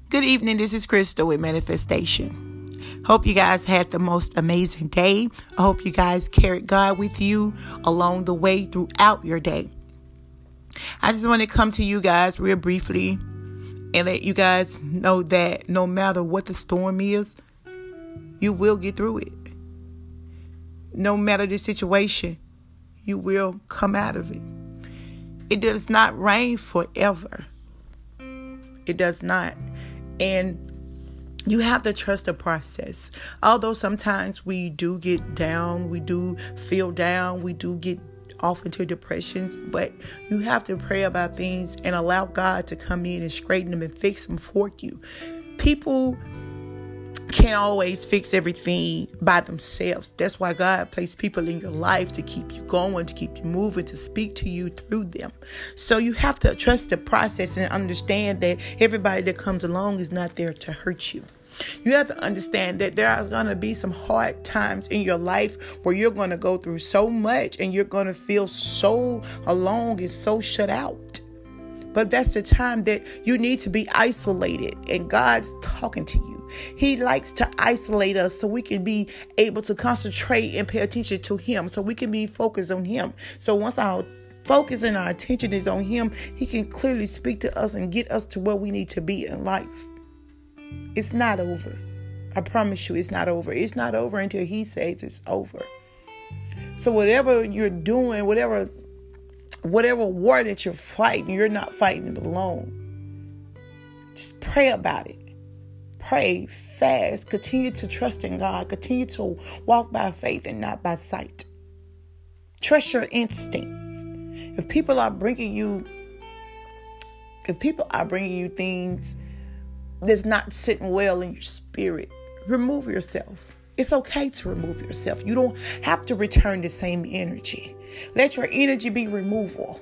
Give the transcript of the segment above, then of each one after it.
Good evening. This is Crystal with Manifestation. Hope you guys had the most amazing day. I hope you guys carried God with you along the way throughout your day. I just want to come to you guys real briefly and let you guys know that no matter what the storm is, you will get through it. No matter the situation, you will come out of it. It does not rain forever. It does not. And you have to trust the process. Although sometimes we do get down, we do feel down, we do get off into depression, but you have to pray about things and allow God to come in and straighten them and fix them for you. People can't always fix everything by themselves. That's why God placed people in your life to keep you going, to keep you moving, to speak to you through them. So you have to trust the process and understand that everybody that comes along is not there to hurt you. You have to understand that there are going to be some hard times in your life where you're going to go through so much and you're going to feel so alone and so shut out. But that's the time that you need to be isolated and God's talking to you. He likes to isolate us so we can be able to concentrate and pay attention to Him, so we can be focused on Him. So once our focus and our attention is on Him, He can clearly speak to us and get us to where we need to be in life. It's not over. I promise you it's not over. It's not over until He says it's over. So whatever you're doing, whatever war that you're fighting, you're not fighting it alone. Just pray about it. Pray, fast, continue to trust in God, continue to walk by faith and not by sight. Trust your instincts. If people are bringing you things that's not sitting well in your spirit, remove yourself. It's okay to remove yourself. You don't have to return the same energy. Let your energy be removal.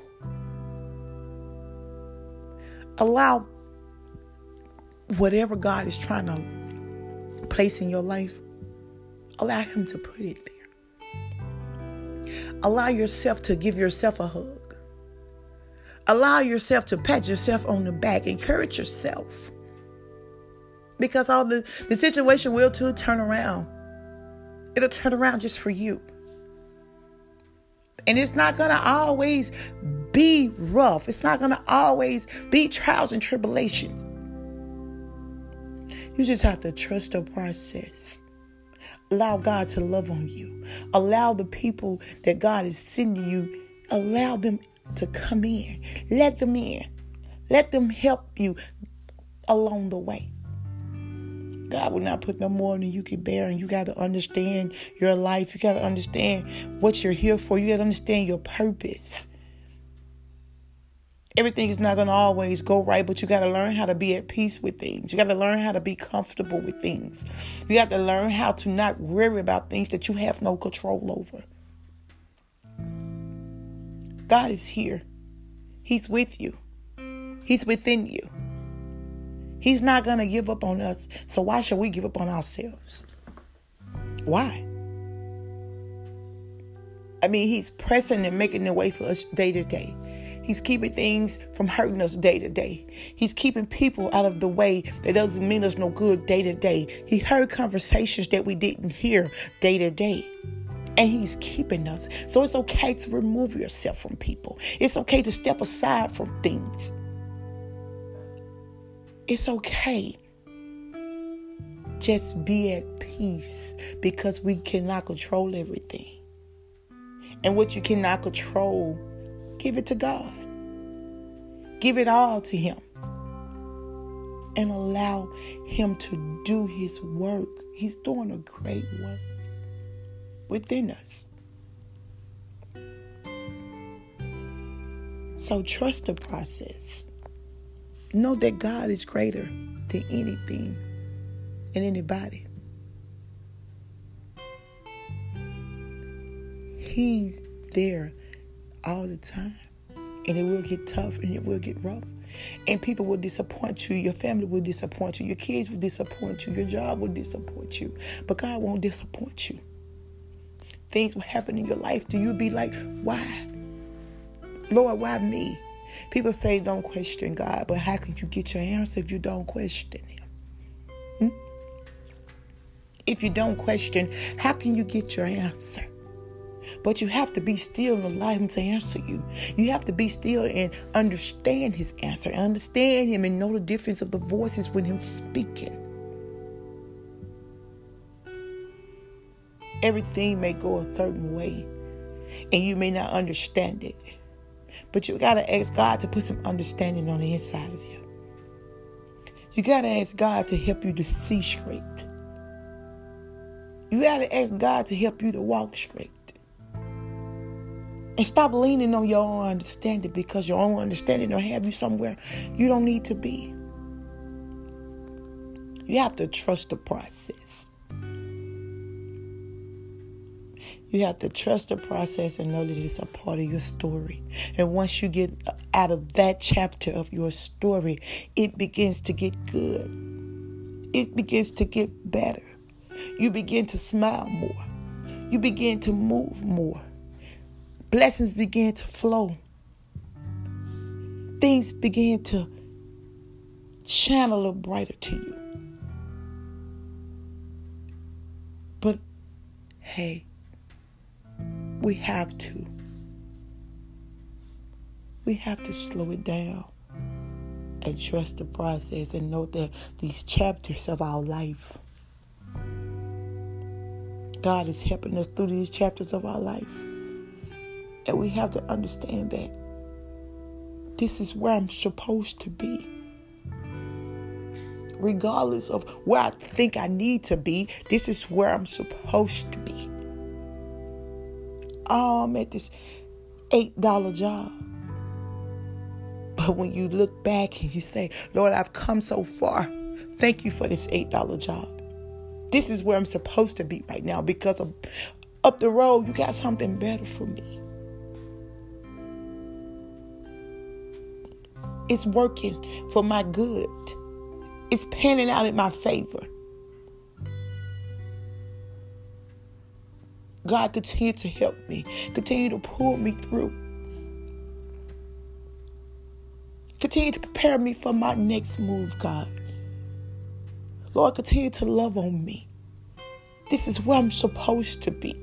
Allow whatever God is trying to place in your life, allow Him to put it there. Allow yourself to give yourself a hug. Allow yourself to pat yourself on the back. Encourage yourself. Because all the situation will too turn around. It'll turn around just for you. And it's not going to always be rough. It's not going to always be trials and tribulations. You just have to trust the process. Allow God to love on you. Allow the people that God is sending you, allow them to come in. Let them in. Let them help you along the way. God will not put no more than you can bear, and you got to understand your life. You got to understand what you're here for. You got to understand your purpose. Everything is not going to always go right, but you got to learn how to be at peace with things. You got to learn how to be comfortable with things. You got to learn how to not worry about things that you have no control over. God is here. He's with you. He's within you. He's not going to give up on us. So why should we give up on ourselves? Why? I mean, He's pressing and making the way for us day to day. He's keeping things from hurting us day to day. He's keeping people out of the way that doesn't mean us no good day to day. He heard conversations that we didn't hear day to day. And He's keeping us. So it's okay to remove yourself from people. It's okay to step aside from things. It's okay. Just be at peace, because we cannot control everything. And what you cannot control, give it to God. Give it all to Him. And allow Him to do His work. He's doing a great work within us. So trust the process. Know that God is greater than anything and anybody. He's there all the time. And it will get tough and it will get rough. And people will disappoint you. Your family will disappoint you. Your kids will disappoint you. Your job will disappoint you. But God won't disappoint you. Things will happen in your life. Do you be like, why? Lord, why me? People say don't question God, but how can you get your answer if you don't question him? If you don't question, how can you get your answer? But you have to be still and allow him to answer you. You have to be still and understand his answer. Understand him and know the difference of the voices when he's speaking. Everything may go a certain way and you may not understand it. But you got to ask God to put some understanding on the inside of you. You got to ask God to help you to see straight. You got to ask God to help you to walk straight. And stop leaning on your own understanding, because your own understanding will have you somewhere you don't need to be. You have to trust the process. You have to trust the process and know that it's a part of your story. And once you get out of that chapter of your story, it begins to get good. It begins to get better. You begin to smile more. You begin to move more. Blessings begin to flow. Things begin to shine a little brighter to you. But hey, we have to slow it down and trust the process and know that these chapters of our life, God is helping us through these chapters of our life. And we have to understand that this is where I'm supposed to be. Regardless of where I think I need to be, this is where I'm supposed to be. Oh, I'm at this $8 job. But when you look back and you say, Lord, I've come so far. Thank you for this $8 job. This is where I'm supposed to be right now, because up the road, you got something better for me. It's working for my good. It's panning out in my favor. God, continue to help me. Continue to pull me through. Continue to prepare me for my next move, God. Lord, continue to love on me. This is where I'm supposed to be.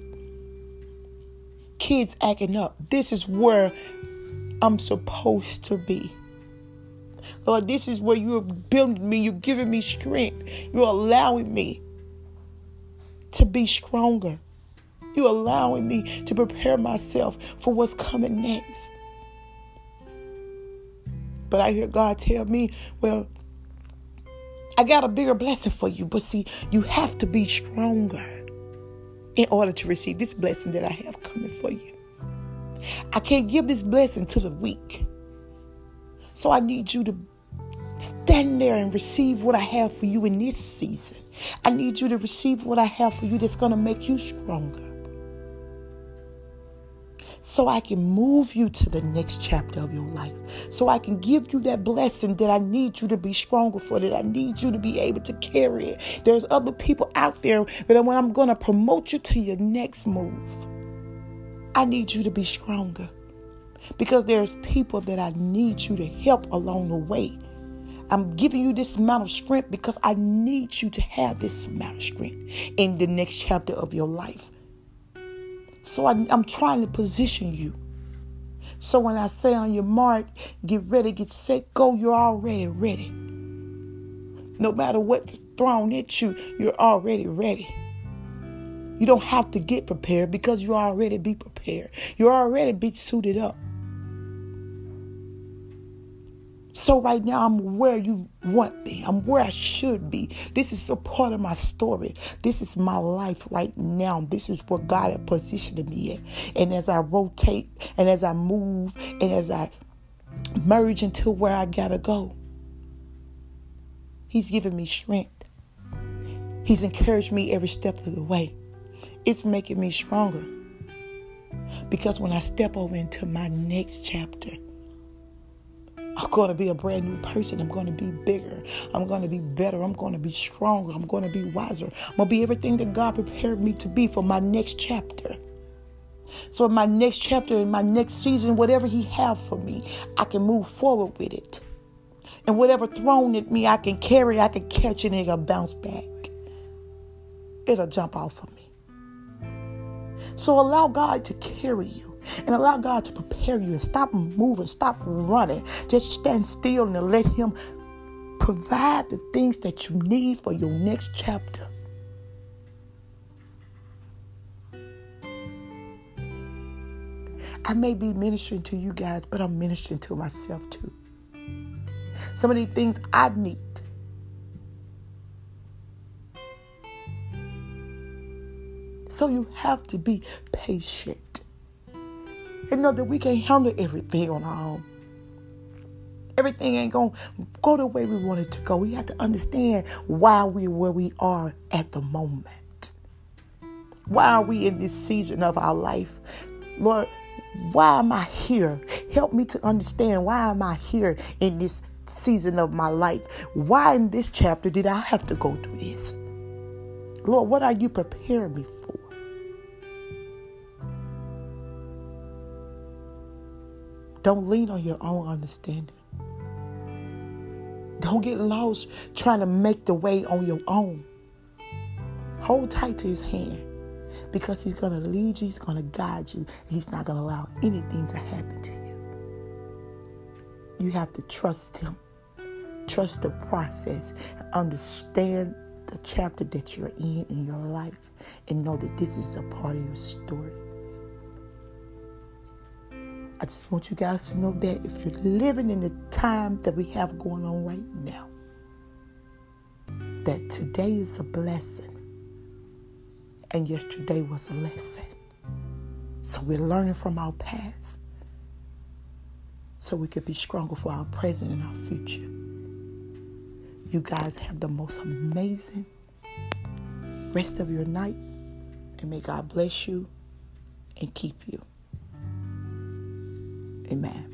Kids acting up. This is where I'm supposed to be. Lord, this is where you're building me. You're giving me strength. You're allowing me to be stronger. You're allowing me to prepare myself for what's coming next. But I hear God tell me, well, I got a bigger blessing for you. But see, you have to be stronger in order to receive this blessing that I have coming for you. I can't give this blessing to the weak. So I need you to stand there and receive what I have for you in this season. I need you to receive what I have for you that's going to make you stronger. So I can move you to the next chapter of your life. So I can give you that blessing that I need you to be stronger for, that I need you to be able to carry it. There's other people out there, but when I'm going to promote you to your next move, I need you to be stronger. Because there's people that I need you to help along the way. I'm giving you this amount of strength because I need you to have this amount of strength in the next chapter of your life. So I'm trying to position you. So when I say on your mark, get ready, get set, go, you're already ready. No matter what's thrown at you, you're already ready. You don't have to get prepared because you already be prepared. You already be suited up. So right now, I'm where you want me. I'm where I should be. This is a part of my story. This is my life right now. This is where God has positioned me at. And as I rotate, and as I move, and as I merge into where I gotta go, He's giving me strength. He's encouraged me every step of the way. It's making me stronger. Because when I step over into my next chapter, I'm going to be a brand new person. I'm going to be bigger. I'm going to be better. I'm going to be stronger. I'm going to be wiser. I'm going to be everything that God prepared me to be for my next chapter. So in my next chapter, in my next season, whatever he have for me, I can move forward with it. And whatever thrown at me, I can carry, I can catch it, and it'll bounce back. It'll jump off of me. So allow God to carry you and allow God to prepare you, and stop moving, stop running. Just stand still and let him provide the things that you need for your next chapter. I may be ministering to you guys, but I'm ministering to myself too. Some of the things I need. So you have to be patient and know that we can't handle everything on our own. Everything ain't going to go the way we want it to go. We have to understand why we're where we are at the moment. Why are we in this season of our life? Lord, why am I here? Help me to understand, why am I here in this season of my life? Why in this chapter did I have to go through this? Lord, what are you preparing me for? Don't lean on your own understanding. Don't get lost trying to make the way on your own. Hold tight to his hand, because he's going to lead you. He's going to guide you. He's not going to allow anything to happen to you. You have to trust him. Trust the process. Understand the chapter that you're in your life, and know that this is a part of your story. I just want you guys to know that if you're living in the time that we have going on right now, that today is a blessing and yesterday was a lesson. So we're learning from our past so we could be stronger for our present and our future. You guys have the most amazing rest of your night, and may God bless you and keep you. Amen.